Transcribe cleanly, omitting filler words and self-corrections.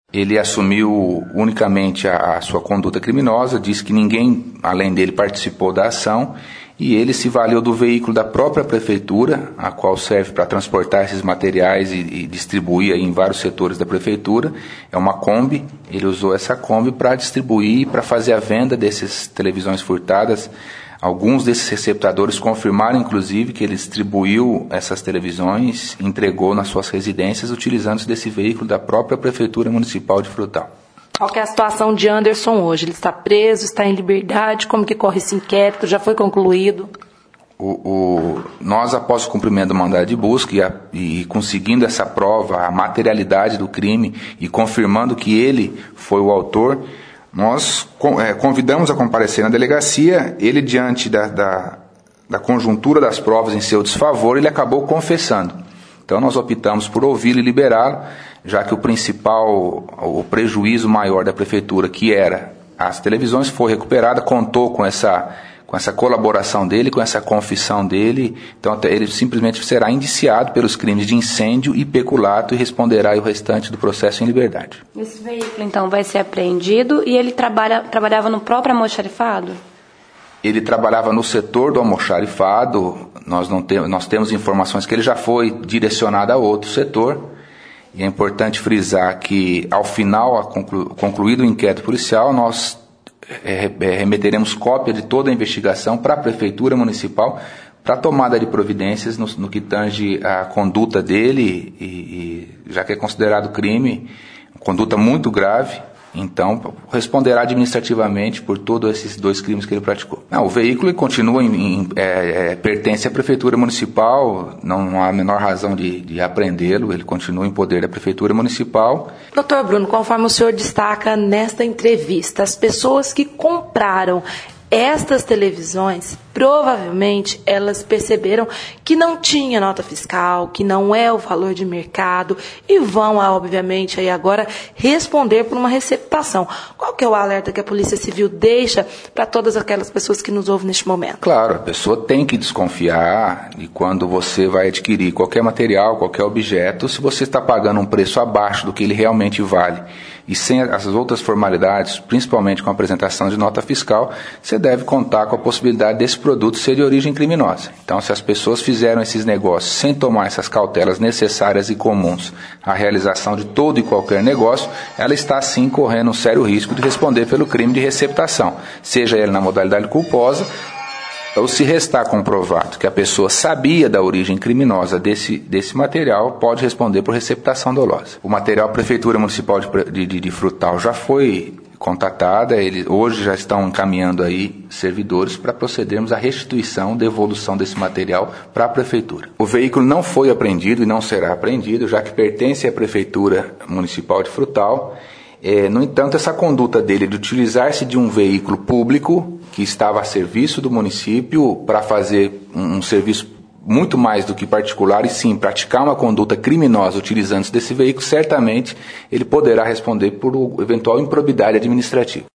Ele assumiu unicamente a sua conduta criminosa, disse que ninguém além dele participou da ação e ele se valeu do veículo da própria prefeitura, a qual serve para transportar esses materiais e distribuir aí em vários setores da prefeitura. É uma Kombi, ele usou essa Kombi para distribuir, para fazer a venda dessas televisões furtadas. Alguns desses receptadores confirmaram, inclusive, que ele distribuiu essas televisões, entregou nas suas residências, utilizando-se desse veículo da própria Prefeitura Municipal de Frutal. Qual que é a situação de Anderson hoje? Ele está preso, está em liberdade? Como que corre esse inquérito? Já foi concluído? Nós, após o cumprimento do mandado de busca e conseguindo essa prova, a materialidade do crime e confirmando que ele foi o autor, nós convidamos a comparecer na delegacia. Ele, diante da conjuntura das provas em seu desfavor, ele acabou confessando. Então nós optamos por ouvi-lo e liberá-lo, já que o prejuízo maior da prefeitura, que era as televisões, foi recuperada, contou com essa colaboração dele, com essa confissão dele. Então ele simplesmente será indiciado pelos crimes de incêndio e peculato e responderá o restante do processo em liberdade. Esse veículo então vai ser apreendido e ele trabalhava no próprio almoxarifado? Ele trabalhava no setor do almoxarifado. Nós temos informações que ele já foi direcionado a outro setor. E é importante frisar que, ao final, concluído o inquérito policial, nós remeteremos cópia de toda a investigação para a Prefeitura Municipal para tomada de providências no que tange a conduta dele, e já que é considerado crime, conduta muito grave, então responderá administrativamente por todos esses 2 crimes que ele praticou. O veículo continua pertence à Prefeitura Municipal, não há a menor razão de apreendê-lo, ele continua em poder da Prefeitura Municipal. Doutor Bruno, conforme o senhor destaca nesta entrevista, as pessoas que compraram estas televisões, provavelmente elas perceberam que não tinha nota fiscal, que não é o valor de mercado e vão, obviamente, aí agora responder por uma receptação. Qual que é o alerta que a Polícia Civil deixa para todas aquelas pessoas que nos ouvem neste momento? Claro, a pessoa tem que desconfiar de quando você vai adquirir qualquer material, qualquer objeto, se você está pagando um preço abaixo do que ele realmente vale e sem as outras formalidades, principalmente com a apresentação de nota fiscal, você deve contar com a possibilidade desse produto ser de origem criminosa. Então, se as pessoas fizeram esses negócios sem tomar essas cautelas necessárias e comuns à realização de todo e qualquer negócio, ela está sim correndo um sério risco de responder pelo crime de receptação, seja ele na modalidade culposa, ou se restar comprovado que a pessoa sabia da origem criminosa desse material, pode responder por receptação dolosa. O material a Prefeitura Municipal de Frutal já foi contatada, eles hoje já estão encaminhando aí servidores para procedermos à restituição, devolução desse material para a Prefeitura. O veículo não foi apreendido e não será apreendido, já que pertence à Prefeitura Municipal de Frutal. No entanto, essa conduta dele de utilizar-se de um veículo público que estava a serviço do município para fazer um serviço muito mais do que particular e sim praticar uma conduta criminosa utilizando-se desse veículo, certamente ele poderá responder por eventual improbidade administrativa.